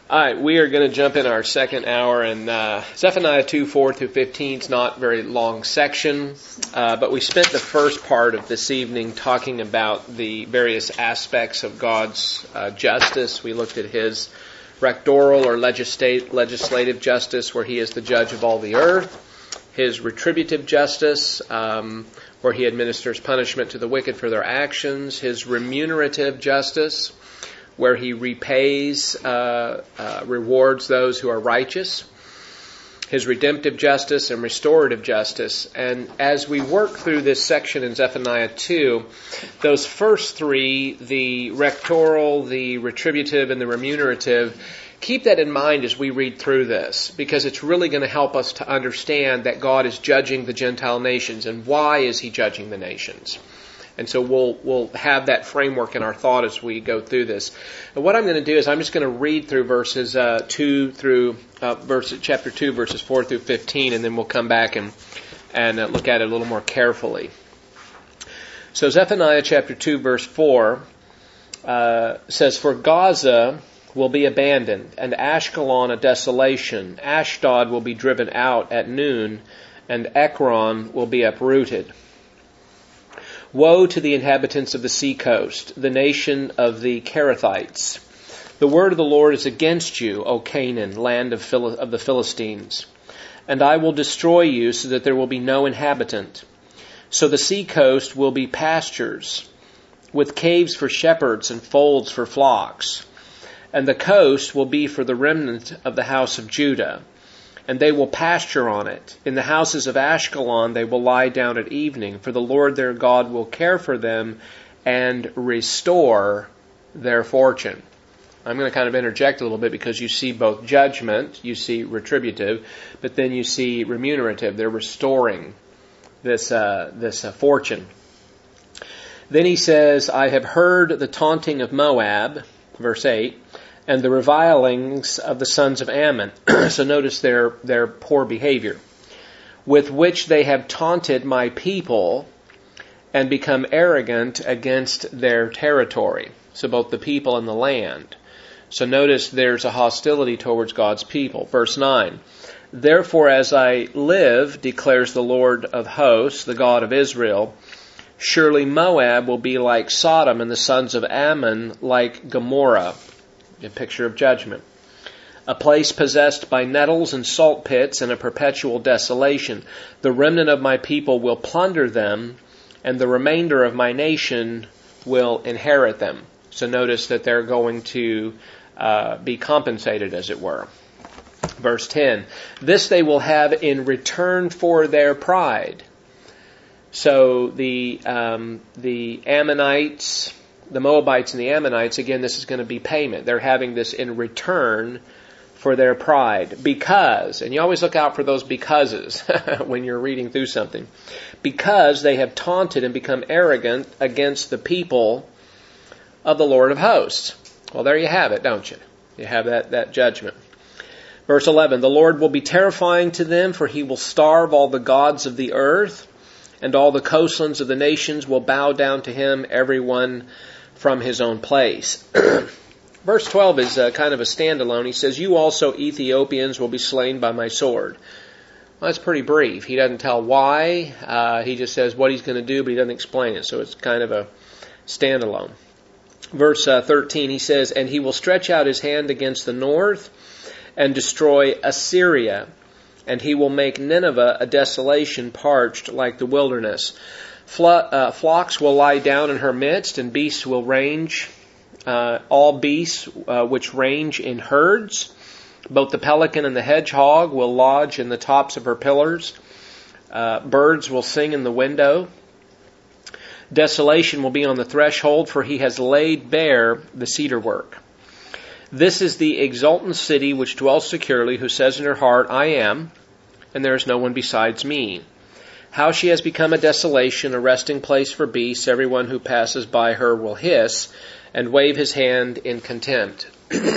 All right, we are going to jump in our second hour, and Zephaniah 2, 4 through 15 is not a very long section, but we spent the first part of this evening talking about the various aspects of God's justice. We looked at His rectoral or legislative justice, where He is the judge of all the earth, His retributive justice, where He administers punishment to the wicked for their actions, His remunerative justice, where He repays, rewards those who are righteous, His redemptive justice and restorative justice. And as we work through this section in Zephaniah 2, those first three, the rectoral, the retributive, and the remunerative, keep that in mind as we read through this, because it's really going to help us to understand that God is judging the Gentile nations, and why is He judging the nations. And so we'll have that framework in our thought as we go through this. And what I'm going to do is I'm just going to read through verses 2 through chapter 2, verses 4 through 15, and then we'll come back and look at it a little more carefully. So Zephaniah chapter 2, verse 4 says, "For Gaza will be abandoned, and Ashkelon a desolation. Ashdod will be driven out at noon, and Ekron will be uprooted. Woe to the inhabitants of the seacoast, the nation of the Kerethites. The word of the Lord is against you, O Canaan, land of the Philistines. And I will destroy you so that there will be no inhabitant. So the seacoast will be pastures, with caves for shepherds and folds for flocks. And the coast will be for the remnant of the house of Judah. And they will pasture on it. In the houses of Ashkelon they will lie down at evening, for the Lord their God will care for them and restore their fortune." I'm going to kind of interject a little bit, because you see both judgment, you see retributive, but then you see remunerative. They're restoring this fortune. Then he says, "I have heard the taunting of Moab," verse 8, "and the revilings of the sons of Ammon." So notice their poor behavior. "With which they have taunted my people and become arrogant against their territory." So both the people and the land. So notice there's a hostility towards God's people. Verse 9, "Therefore as I live, declares the Lord of hosts, the God of Israel, surely Moab will be like Sodom, and the sons of Ammon like Gomorrah." A picture of judgment. "A place possessed by nettles and salt pits, and a perpetual desolation. The remnant of my people will plunder them, and the remainder of my nation will inherit them." So notice that they're going to be compensated, as it were. Verse 10, "This they will have in return for their pride." So the Ammonites, the Moabites and the Ammonites, again, this is going to be payment. They're having this in return for their pride. "Because," and you always look out for those becauses when you're reading through something, "because they have taunted and become arrogant against the people of the Lord of hosts." Well, there you have it, don't you? You have that judgment. Verse 11, "The Lord will be terrifying to them, for He will starve all the gods of the earth, and all the coastlands of the nations will bow down to Him, everyone from his own place." Verse 12 is kind of a standalone. He says, "You also Ethiopians will be slain by my sword." Well, that's pretty brief. He doesn't tell why. He just says what He's going to do, but He doesn't explain it. So it's kind of a standalone. Verse 13, he says, "And He will stretch out His hand against the north and destroy Assyria. And He will make Nineveh a desolation, parched like the wilderness. Flocks will lie down in her midst, and beasts will range, all beasts which range in herds. Both the pelican and the hedgehog will lodge in the tops of her pillars. Birds will sing in the window. Desolation will be on the threshold, for He has laid bare the cedar work. This is the exultant city which dwells securely, who says in her heart, I am, and there is no one besides me. How she has become a desolation, a resting place for beasts. Everyone who passes by her will hiss and wave his hand in contempt."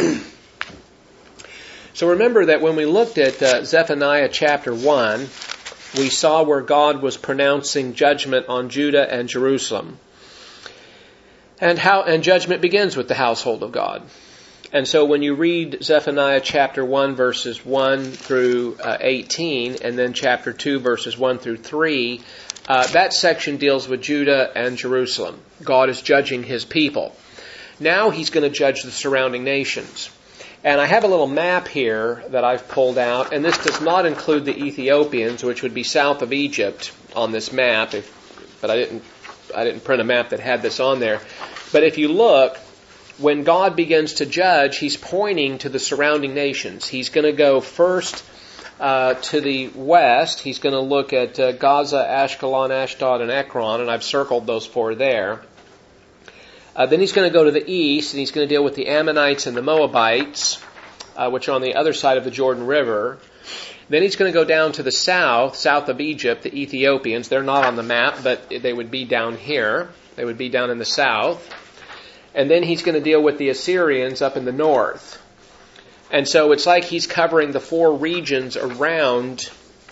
So remember that when we looked at Zephaniah chapter 1, we saw where God was pronouncing judgment on Judah and Jerusalem. And judgment begins with the household of God. And so when you read Zephaniah chapter 1 verses 1 through 18, and then chapter 2 verses 1 through 3, that section deals with Judah and Jerusalem. God is judging His people. Now He's going to judge the surrounding nations. And I have a little map here that I've pulled out, and this does not include the Ethiopians, which would be south of Egypt on this map, but I didn't print a map that had this on there. But if you look, when God begins to judge, He's pointing to the surrounding nations. He's going to go first to the west. He's going to look at Gaza, Ashkelon, Ashdod, and Ekron, and I've circled those four there. Then He's going to go to the east, and He's going to deal with the Ammonites and the Moabites, which are on the other side of the Jordan River. Then He's going to go down to the south of Egypt, the Ethiopians. They're not on the map, but they would be down here. They would be down in the south. And then He's going to deal with the Assyrians up in the north. And so it's like He's covering the four regions around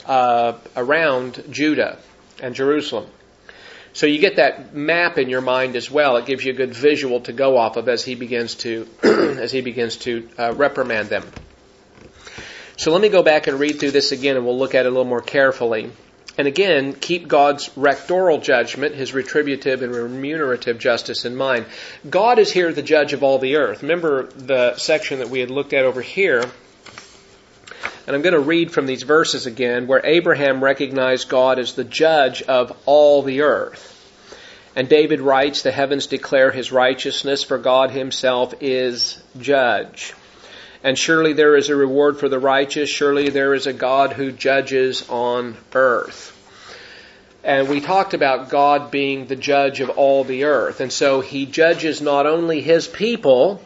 Judah and Jerusalem. So you get that map in your mind as well. It gives you a good visual to go off of as He begins to reprimand them. So let me go back and read through this again, and we'll look at it a little more carefully. And again, keep God's rectoral judgment, His retributive and remunerative justice in mind. God is here the judge of all the earth. Remember the section that we had looked at over here. And I'm going to read from these verses again, where Abraham recognized God as the judge of all the earth. And David writes, "The heavens declare His righteousness, for God Himself is judge. And surely there is a reward for the righteous. Surely there is a God who judges on earth." And we talked about God being the judge of all the earth. And so He judges not only His people,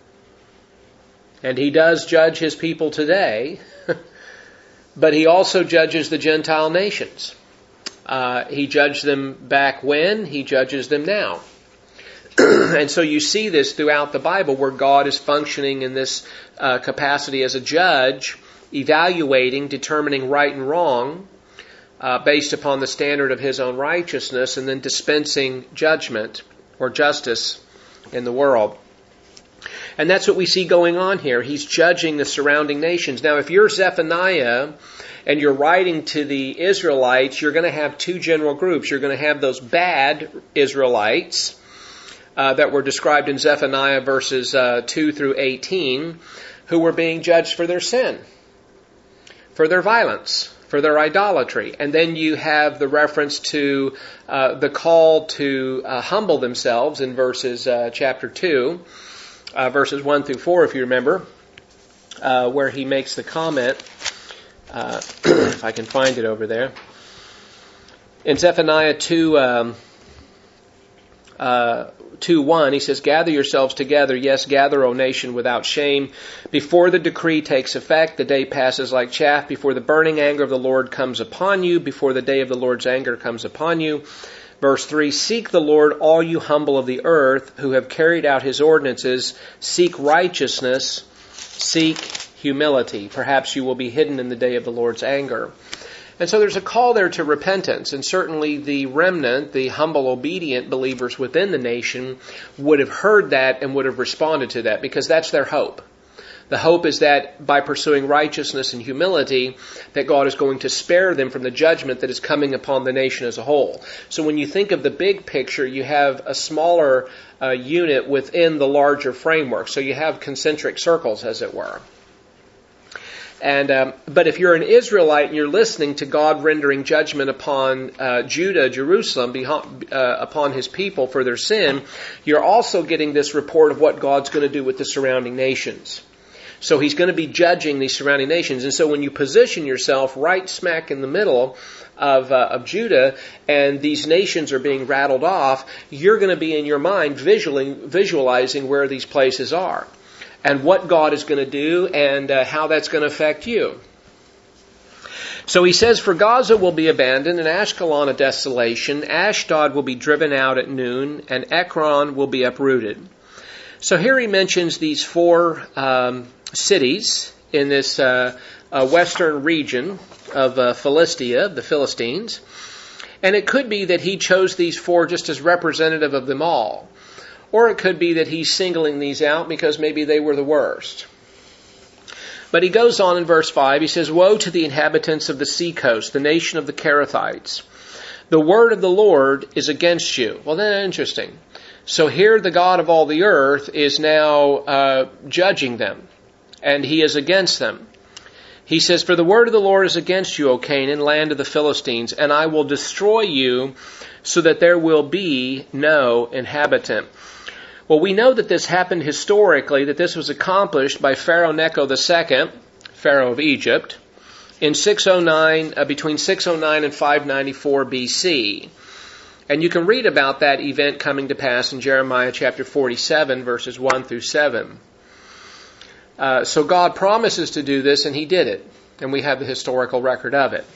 and He does judge His people today, but He also judges the Gentile nations. He judged them back when, He judges them now. And so you see this throughout the Bible, where God is functioning in this capacity as a judge, evaluating, determining right and wrong based upon the standard of His own righteousness, and then dispensing judgment or justice in the world. And that's what we see going on here. He's judging the surrounding nations. Now, if you're Zephaniah and you're writing to the Israelites, you're going to have two general groups. You're going to have those bad Israelites that were described in Zephaniah verses 2 through 18, who were being judged for their sin, for their violence, for their idolatry. And then you have the reference to the call to humble themselves in verses chapter 2, verses 1 through 4, if you remember, where he makes the comment, if I can find it over there. In Zephaniah 2:1, he says, "Gather yourselves together, yes, gather, O nation, without shame. Before the decree takes effect, the day passes like chaff. Before the burning anger of the Lord comes upon you, before the day of the Lord's anger comes upon you." Verse 3, "Seek the Lord, all you humble of the earth, who have carried out His ordinances. Seek righteousness, seek humility. Perhaps you will be hidden in the day of the Lord's anger." And so there's a call there to repentance, and certainly the remnant, the humble, obedient believers within the nation, would have heard that and would have responded to that, because that's their hope. The hope is that by pursuing righteousness and humility, that God is going to spare them from the judgment that is coming upon the nation as a whole. So when you think of the big picture, you have a smaller unit within the larger framework. So you have concentric circles, as it were. And but if you're an Israelite and you're listening to God rendering judgment upon Judah, Jerusalem, upon His people for their sin, you're also getting this report of what God's going to do with the surrounding nations. So He's going to be judging these surrounding nations. And so when you position yourself right smack in the middle of Judah, and these nations are being rattled off, you're going to be in your mind visualizing where these places are, and what God is going to do, and how that's going to affect you. So he says, "For Gaza will be abandoned, and Ashkelon a desolation. Ashdod will be driven out at noon, and Ekron will be uprooted." So here he mentions these four cities in this western region of Philistia, the Philistines. And it could be that he chose these four just as representative of them all. Or it could be that he's singling these out because maybe they were the worst. But he goes on in verse 5, he says, "Woe to the inhabitants of the seacoast, the nation of the Kerethites. The word of the Lord is against you." Well, that's interesting. So here the God of all the earth is now judging them, and he is against them. He says, "For the word of the Lord is against you, O Canaan, land of the Philistines, and I will destroy you so that there will be no inhabitant." Well, we know that this happened historically, that this was accomplished by Pharaoh Necho II, Pharaoh of Egypt, in 609, between 609 and 594 BC. And you can read about that event coming to pass in Jeremiah chapter 47, verses 1 through 7. So God promises to do this, and he did it. And we have the historical record of it.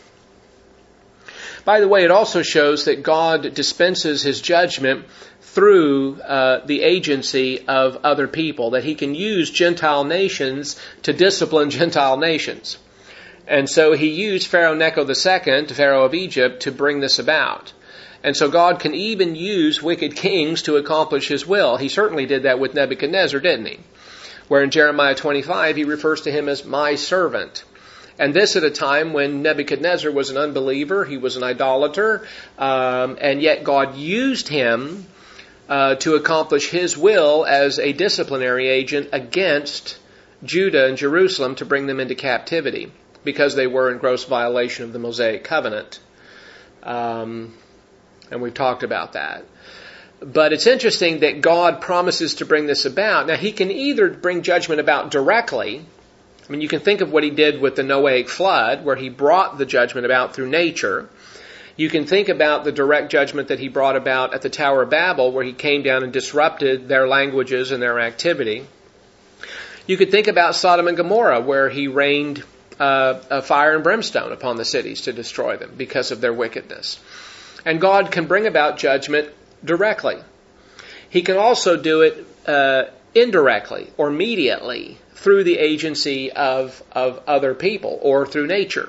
By the way, it also shows that God dispenses his judgment through the agency of other people, that he can use Gentile nations to discipline Gentile nations. And so he used Pharaoh Necho II, Pharaoh of Egypt, to bring this about. And so God can even use wicked kings to accomplish his will. He certainly did that with Nebuchadnezzar, didn't he? Where in Jeremiah 25 he refers to him as my servant. And this at a time when Nebuchadnezzar was an unbeliever, he was an idolater, and yet God used him to accomplish his will as a disciplinary agent against Judah and Jerusalem to bring them into captivity because they were in gross violation of the Mosaic covenant. And we've talked about that. But it's interesting that God promises to bring this about. Now, he can either bring judgment about directly. I mean, you can think of what he did with the Noahic flood, where he brought the judgment about through nature. You can think about the direct judgment that he brought about at the Tower of Babel, where he came down and disrupted their languages and their activity. You could think about Sodom and Gomorrah, where he rained fire and brimstone upon the cities to destroy them because of their wickedness. And God can bring about judgment directly. He can also do it indirectly or mediately through the agency of other people or through nature.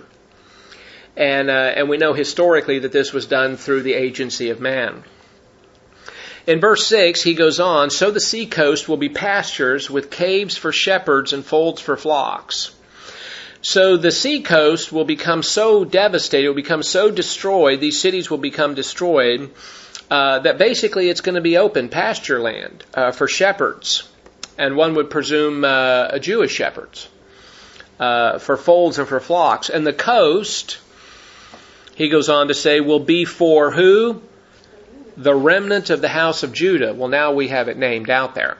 And we know historically that this was done through the agency of man. In verse 6, he goes on, "So the seacoast will be pastures with caves for shepherds and folds for flocks." So the seacoast will become so devastated, will become so destroyed, these cities will become destroyed, that basically it's going to be open pasture land for shepherds. And one would presume Jewish shepherds for folds and for flocks. And the coast, he goes on to say, will be for who? The remnant of the house of Judah. Well, now we have it named out there.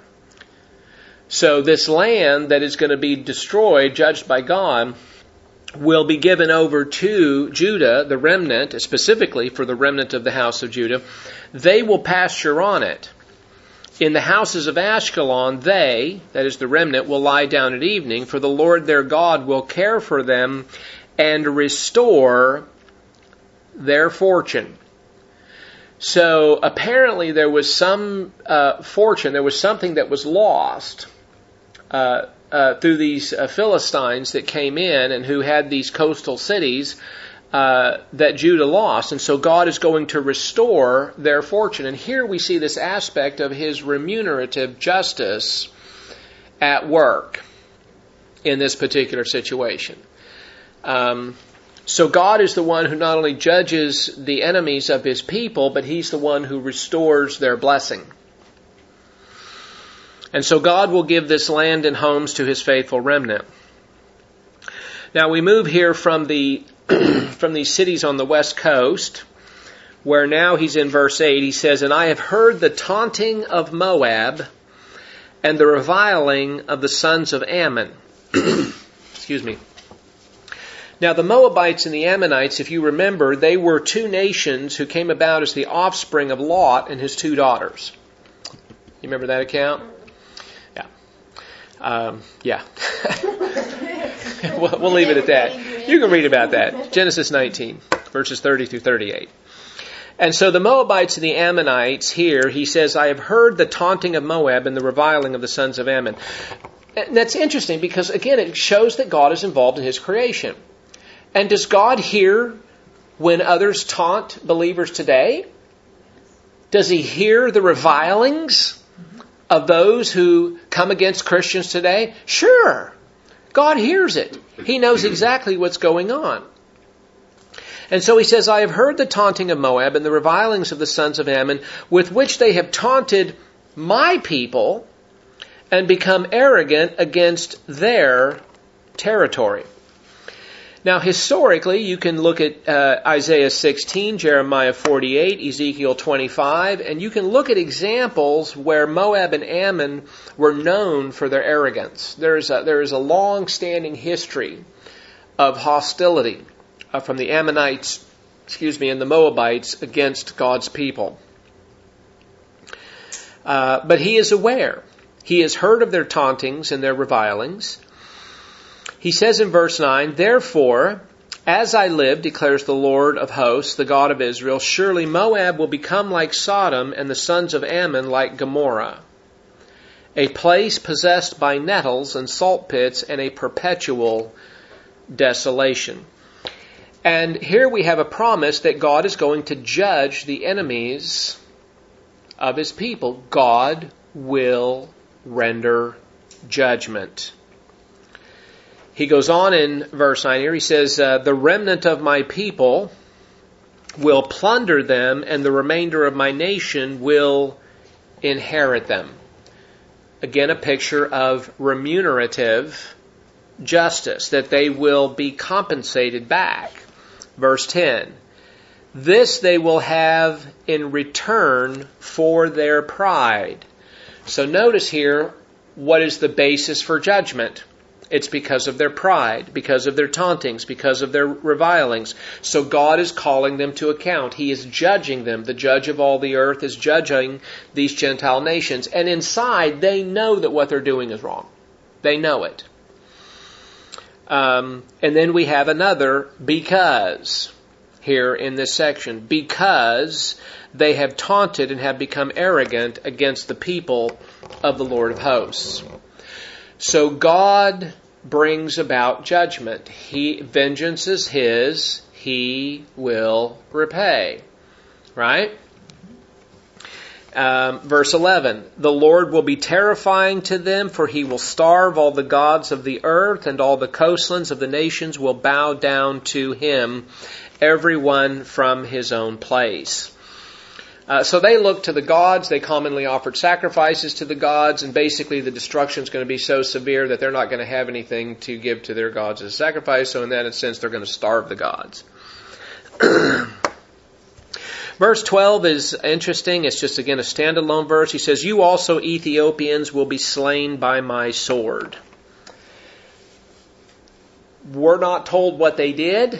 So this land that is going to be destroyed, judged by God, will be given over to Judah, the remnant, specifically for the remnant of the house of Judah. They will pasture on it. In the houses of Ashkelon, they, that is the remnant, will lie down at evening, for the Lord their God will care for them and restore their fortune. So apparently there was some fortune, there was something that was lost through these Philistines that came in and who had these coastal cities that Judah lost. And so God is going to restore their fortune. And here we see this aspect of his remunerative justice at work in this particular situation. So God is the one who not only judges the enemies of his people, but he's the one who restores their blessing. And so God will give this land and homes to his faithful remnant. Now we move here from these cities on the west coast, where now he's in verse 8. He says, "And I have heard the taunting of Moab and the reviling of the sons of Ammon." Excuse me. Now the Moabites and the Ammonites, if you remember, they were two nations who came about as the offspring of Lot and his two daughters. You remember that account? Yeah. We'll leave it at that. You can read about that. Genesis 19, verses 30 through 38. And so the Moabites and the Ammonites here, he says, "I have heard the taunting of Moab and the reviling of the sons of Ammon." And that's interesting because, again, it shows that God is involved in his creation. And does God hear when others taunt believers today? Does he hear the revilings of those who come against Christians today? Sure. God hears it. He knows exactly what's going on. And so he says, I have heard the taunting of Moab and the revilings of the sons of Ammon, with which they have taunted my people and become arrogant against their territory. Now, historically, you can look at Isaiah 16, Jeremiah 48, Ezekiel 25, and you can look at examples where Moab and Ammon were known for their arrogance. There is a long-standing history of hostility from the Ammonites, and the Moabites against God's people. But he is aware. He has heard of their tauntings and their revilings. He says in verse 9, Therefore, as I live, declares the Lord of hosts, the God of Israel, surely Moab will become like Sodom and the sons of Ammon like Gomorrah, a place possessed by nettles and salt pits and a perpetual desolation. And here we have a promise that God is going to judge the enemies of His people. God will render judgment. He goes on in verse 9 here. He says, The remnant of my people will plunder them, and the remainder of my nation will inherit them. Again, a picture of remunerative justice, that they will be compensated back. Verse 10, This they will have in return for their pride. So notice here, what is the basis for judgment? It's because of their pride, because of their tauntings, because of their revilings. So God is calling them to account. He is judging them. The judge of all the earth is judging these Gentile nations. And inside, they know that what they're doing is wrong. They know it. And then we have another because here in this section. Because they have taunted and have become arrogant against the people of the Lord of hosts. So God brings about judgment. Vengeance is His. He will repay. Right? Verse 11, The Lord will be terrifying to them, for He will starve all the gods of the earth, and all the coastlands of the nations will bow down to Him, everyone from his own place. So they looked to the gods. They commonly offered sacrifices to the gods, and basically the destruction is going to be so severe that they're not going to have anything to give to their gods as a sacrifice. So in that sense, they're going to starve the gods. Verse 12 is interesting. It's just, again, a standalone verse. He says, You also, Ethiopians, will be slain by my sword. We're not told what they did.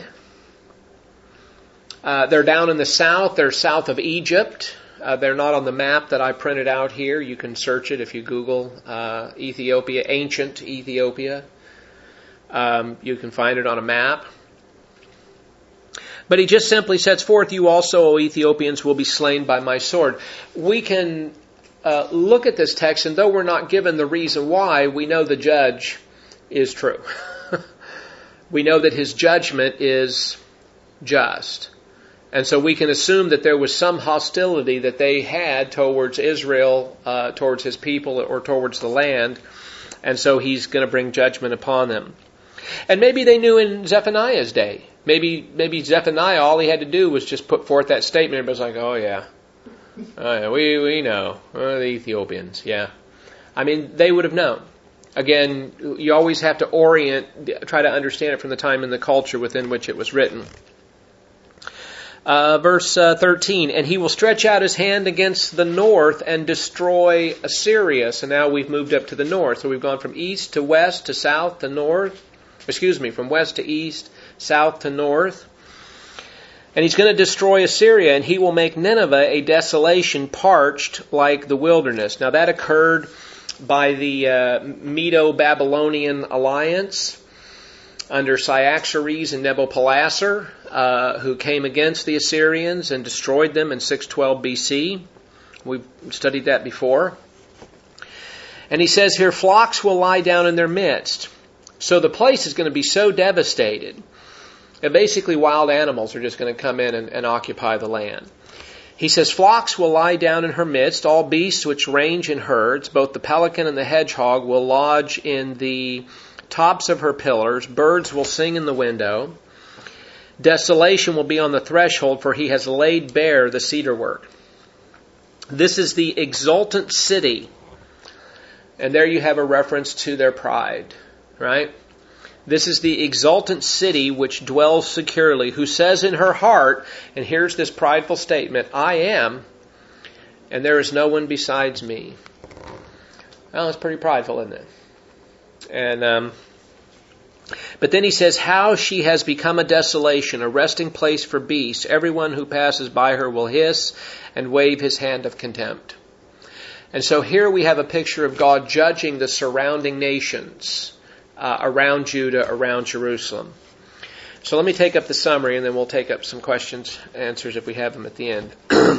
They're down in the south. They're south of Egypt. They're not on the map that I printed out here. You can search it if you Google Ethiopia, ancient Ethiopia. You can find it on a map. But he just simply sets forth, You also, O Ethiopians, will be slain by my sword. We can look at this text, and though we're not given the reason why, we know the judge is true. We know that his judgment is just. And so we can assume that there was some hostility that they had towards Israel, towards his people, or towards the land. And so he's going to bring judgment upon them. And maybe they knew in Zephaniah's day. Maybe Zephaniah, all he had to do was just put forth that statement. Everybody's like, oh yeah, we know. The Ethiopians, yeah. I mean, they would have known. Again, you always have to try to understand it from the time and the culture within which it was written. Verse 13, And he will stretch out his hand against the north and destroy Assyria. So now we've moved up to the north. So we've gone from east to west to south to north. From west to east, south to north. And he's going to destroy Assyria, and he will make Nineveh a desolation parched like the wilderness. Now that occurred by the Medo-Babylonian alliance under Cyaxares and Nabopolassar, who came against the Assyrians and destroyed them in 612 BC. We've studied that before. And he says here, flocks will lie down in their midst. So the place is going to be so devastated that basically wild animals are just going to come in and occupy the land. He says, flocks will lie down in her midst, all beasts which range in herds, both the pelican and the hedgehog will lodge in the tops of her pillars, birds will sing in the window. Desolation will be on the threshold, for he has laid bare the cedar work. This is the exultant city. And there you have a reference to their pride, right? This is the exultant city which dwells securely, who says in her heart, and here's this prideful statement, I am, and there is no one besides me. Well, it's pretty prideful, isn't it? And but then he says, how she has become a desolation, a resting place for beasts. Everyone who passes by her will hiss and wave his hand of contempt. And so here we have a picture of God judging the surrounding nations around Judah, around Jerusalem. So let me take up the summary, and then we'll take up some questions, answers if we have them at the end.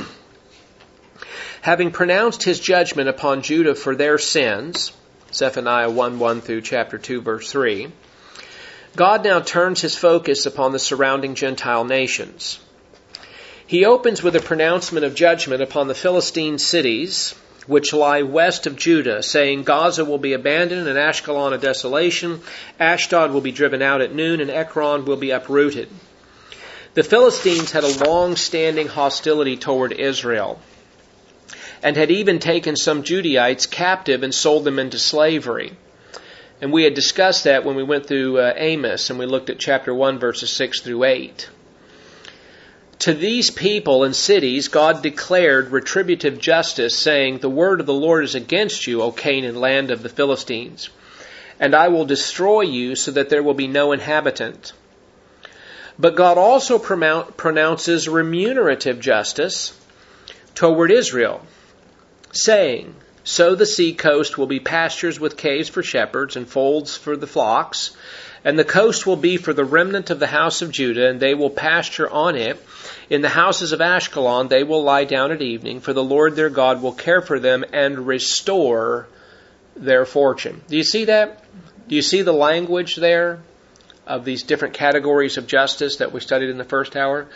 Having pronounced his judgment upon Judah for their sins, Zephaniah 1:1 through chapter 2, verse 3, God now turns his focus upon the surrounding Gentile nations. He opens with a pronouncement of judgment upon the Philistine cities, which lie west of Judah, saying, Gaza will be abandoned and Ashkelon a desolation. Ashdod will be driven out at noon and Ekron will be uprooted. The Philistines had a long-standing hostility toward Israel and had even taken some Judaites captive and sold them into slavery. And we had discussed that when we went through Amos and we looked at chapter 1, verses 6 through 8. To these people and cities, God declared retributive justice, saying, the word of the Lord is against you, O Canaan, land of the Philistines, and I will destroy you so that there will be no inhabitant. But God also pronounces remunerative justice toward Israel, saying, so the sea coast will be pastures with caves for shepherds and folds for the flocks, and the coast will be for the remnant of the house of Judah, and they will pasture on it. In the houses of Ashkelon they will lie down at evening, for the Lord their God will care for them and restore their fortune. Do you see that? Do you see the language there of these different categories of justice that we studied in the first hour?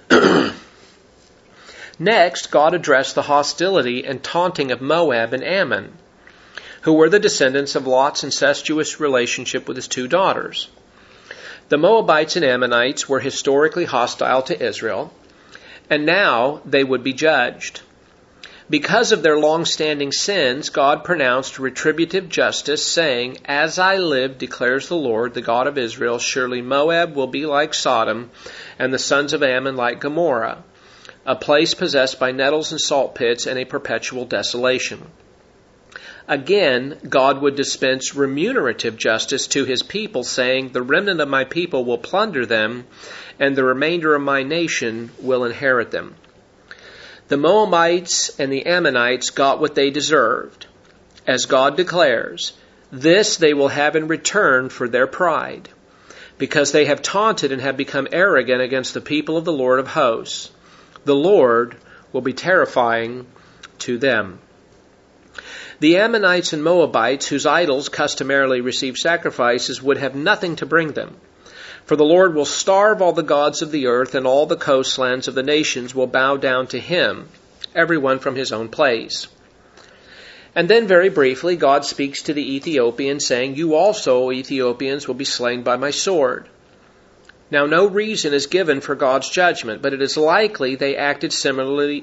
Next, God addressed the hostility and taunting of Moab and Ammon, who were the descendants of Lot's incestuous relationship with his two daughters. The Moabites and Ammonites were historically hostile to Israel, and now they would be judged. Because of their long-standing sins, God pronounced retributive justice, saying, as I live, declares the Lord, the God of Israel, surely Moab will be like Sodom, and the sons of Ammon like Gomorrah, a place possessed by nettles and salt pits and a perpetual desolation. Again, God would dispense remunerative justice to his people, saying, the remnant of my people will plunder them, and the remainder of my nation will inherit them. The Moabites and the Ammonites got what they deserved. As God declares, this they will have in return for their pride, because they have taunted and have become arrogant against the people of the Lord of hosts. The Lord will be terrifying to them. The Ammonites and Moabites, whose idols customarily receive sacrifices, would have nothing to bring them. For the Lord will starve all the gods of the earth, and all the coastlands of the nations will bow down to him, everyone from his own place. And then very briefly, God speaks to the Ethiopians, saying, you also, Ethiopians, will be slain by my sword. Now, no reason is given for God's judgment, but it is likely they acted similarly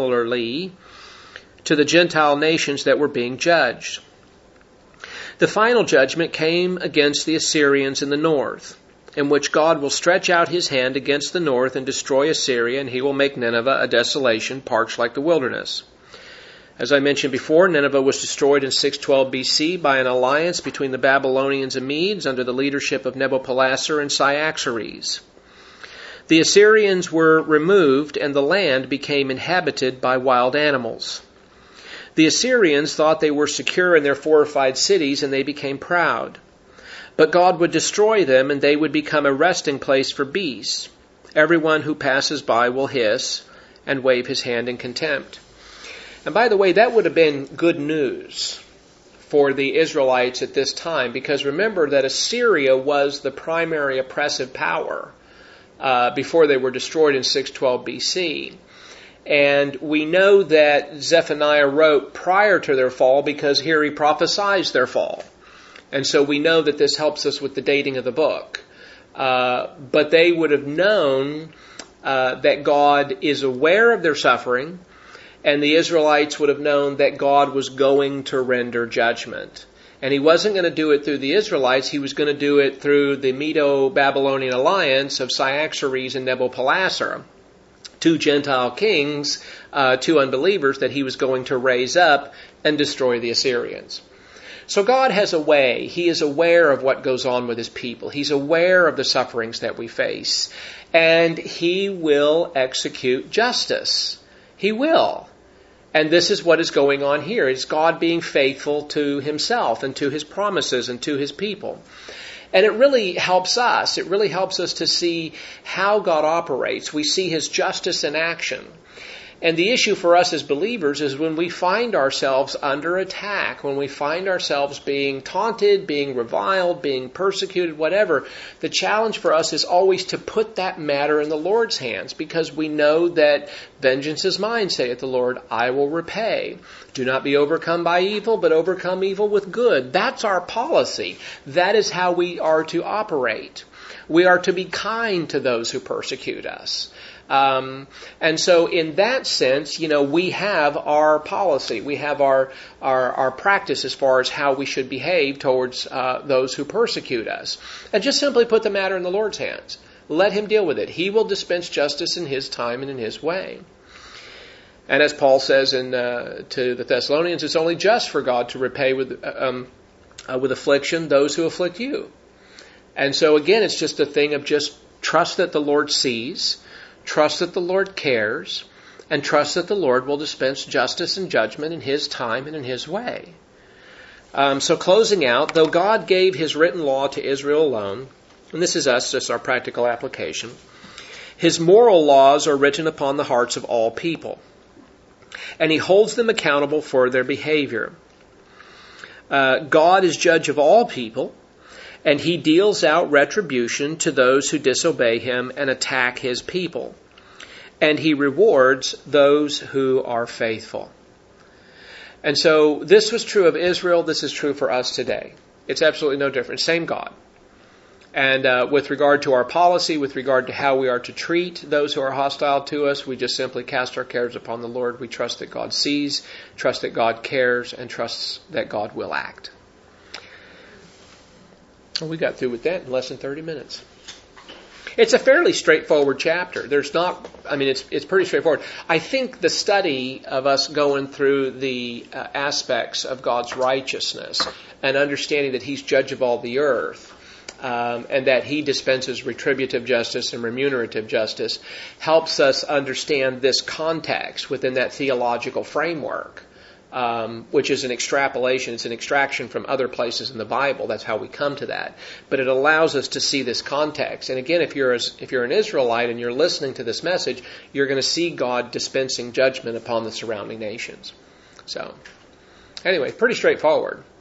to the Gentile nations that were being judged. The final judgment came against the Assyrians in the north, in which God will stretch out his hand against the north and destroy Assyria, and he will make Nineveh a desolation, parched like the wilderness. As I mentioned before, Nineveh was destroyed in 612 BC by an alliance between the Babylonians and Medes under the leadership of Nabopolassar and Cyaxares. The Assyrians were removed, and the land became inhabited by wild animals. The Assyrians thought they were secure in their fortified cities, and they became proud. But God would destroy them, and they would become a resting place for beasts. Everyone who passes by will hiss and wave his hand in contempt. And by the way, that would have been good news for the Israelites at this time, because remember that Assyria was the primary oppressive power before they were destroyed in 612 BC. And we know that Zephaniah wrote prior to their fall because here he prophesies their fall. And so we know that this helps us with the dating of the book. But they would have known that God is aware of their suffering, and the Israelites would have known that God was going to render judgment. And he wasn't going to do it through the Israelites, he was going to do it through the Medo-Babylonian alliance of Cyaxares and Nabopolassar, two Gentile kings, two unbelievers that he was going to raise up and destroy the Assyrians. So God has a way. He is aware of what goes on with his people. He's aware of the sufferings that we face. And he will execute justice. He will. And this is what is going on here. It's God being faithful to himself and to his promises and to his people. And it really helps us. It really helps us to see how God operates. We see his justice in action. And the issue for us as believers is when we find ourselves under attack, when we find ourselves being taunted, being reviled, being persecuted, whatever, the challenge for us is always to put that matter in the Lord's hands, because we know that vengeance is mine, saith the Lord, I will repay. Do not be overcome by evil, but overcome evil with good. That's our policy. That is how we are to operate. We are to be kind to those who persecute us. And so in that sense, we have our policy. We have our practice as far as how we should behave towards those who persecute us. And just simply put the matter in the Lord's hands. Let him deal with it. He will dispense justice in his time and in his way. And as Paul says to the Thessalonians, it's only just for God to repay with affliction those who afflict you. And so again, it's just a thing of just trust that the Lord sees, trust that the Lord cares, and trust that the Lord will dispense justice and judgment in his time and in his way. So closing out, though God gave his written law to Israel alone, and this is us, just our practical application, his moral laws are written upon the hearts of all people, and he holds them accountable for their behavior. God is judge of all people, and he deals out retribution to those who disobey him and attack his people. And he rewards those who are faithful. And so this was true of Israel. This is true for us today. It's absolutely no different. Same God. And with regard to our policy, with regard to how we are to treat those who are hostile to us, we just simply cast our cares upon the Lord. We trust that God sees, trust that God cares, and trust that God will act. We got through with that in less than 30 minutes. It's a fairly straightforward chapter. It's pretty straightforward. I think the study of us going through the aspects of God's righteousness and understanding that he's judge of all the earth, and that he dispenses retributive justice and remunerative justice, helps us understand this context within that theological framework. Which is an extrapolation, it's an extraction from other places in the Bible. That's how we come to that. But it allows us to see this context. And again, if you're an Israelite and you're listening to this message, you're going to see God dispensing judgment upon the surrounding nations. So, anyway, pretty straightforward.